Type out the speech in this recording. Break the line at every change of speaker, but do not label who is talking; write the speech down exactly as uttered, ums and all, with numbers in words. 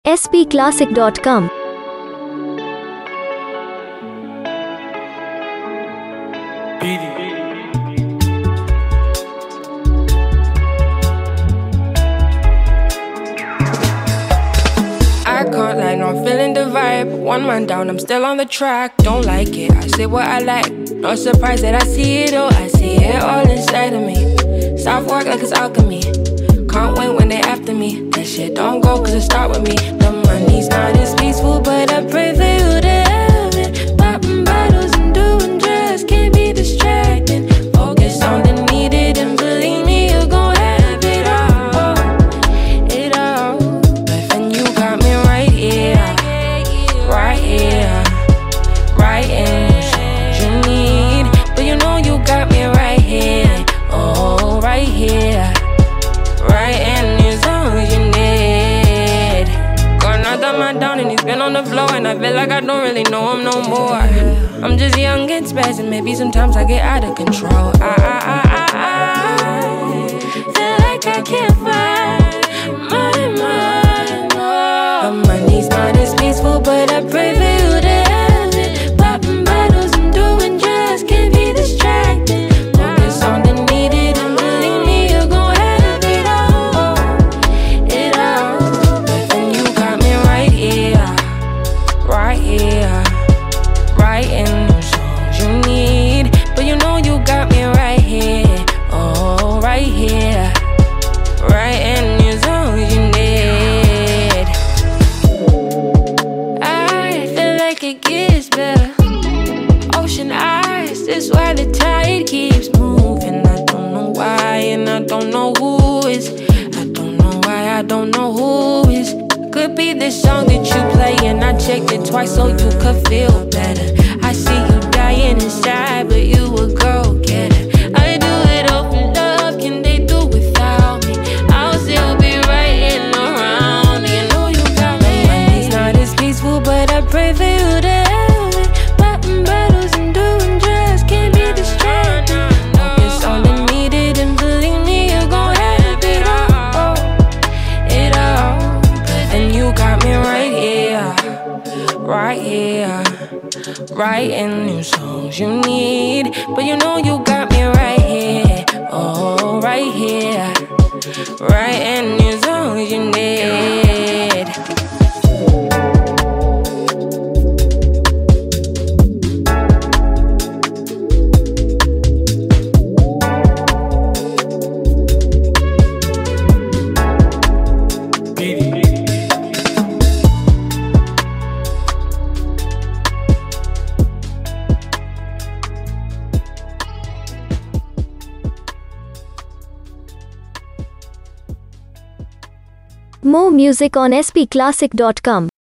S P classic dot com.
I can't lie, no, I'm feeling the vibe. One man down, I'm still on the track. Don't like it, I say what I like. Not surprised that I see it all, I see it all inside of me. Soft work like it's alchemy. Can't wait when they after me. That shit don't go cause it start with me. The money's not as peaceful, but I pray for you to have it. Popping bottles and doing drugs can't be distracting. Focus on the needed and believe me, you're gon' have it all. It all. But then you got me right here, right here, right in the songs you need. But you know you got me right here, oh, right here. Right in his songs you need. Got another man down and he's been on the floor, and I feel like I don't really know him no more. I'm just young and spazzing, maybe sometimes I get out of control. I, I, I, I, I feel like I can't find my mind. Oh. The money's not as peaceful, but I pray for you to have it. Popping bottles and doing drugs can't be distracting. Focus on the needed and believe me, you're gon' have it all. It all. But then you got me right here, right here, right in the songs you need. But you know you got me right here, oh, right here, right in the songs you need. I feel like it gets better. Ocean eyes, that's why the tide keeps moving. I don't know why, and I don't know who is. I don't know why, I don't know who is. Could be this song that you play, and I checked it twice so you could feel better. I see you dying inside, but you a go-getter. I do it all for love, can they do without me? I'll still be right in around. You know you got me. Money's not as peaceful, but I pray for you to have it. Popping bottles and doing drugs can't be distracting. Focus on the needed and believe me, you're gon' have it all. It all. And you got me right here, right here, right in the songs you need. But you know you got me right here, oh, right here, right in the songs you need.
More music on S P classic dot com.